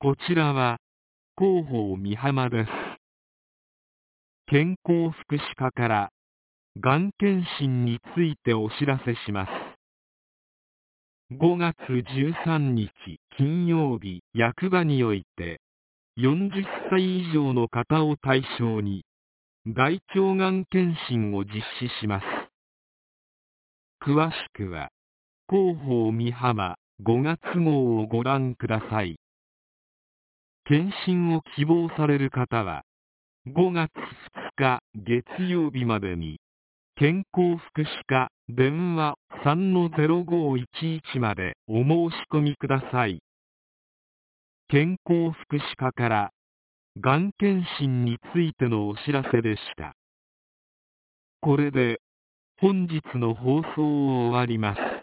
こちらは広報美浜です。健康福祉課からがん検診についてお知らせします。5月13日金曜日、役場において40歳以上の方を対象に大腸がん検診を実施します。詳しくは広報美浜5月号をご覧ください。検診を希望される方は5月2日月曜日までに健康福祉課電話 3-0511 までお申し込みください。健康福祉課からがん検診についてのお知らせでした。これで本日の放送を終わります。